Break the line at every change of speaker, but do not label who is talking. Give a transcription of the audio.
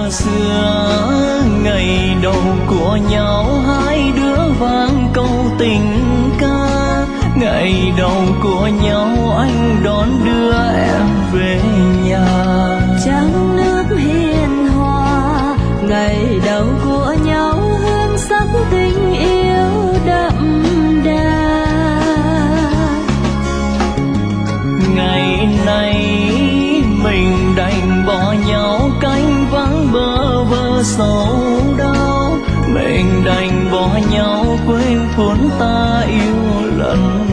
xưa, ngày đầu của nhau hai đứa vang câu tình ca. Ngày đầu của nhau anh đón đưa em về nhà.
Trăng nước hiền hòa, ngày đầu của nhau hương sắc tình yêu đậm đà.
Ngày nay mình đành bỏ nhau cánh vắng bơ vơ sầu đau. Mình đành bỏ nhau quên phút ta yêu lần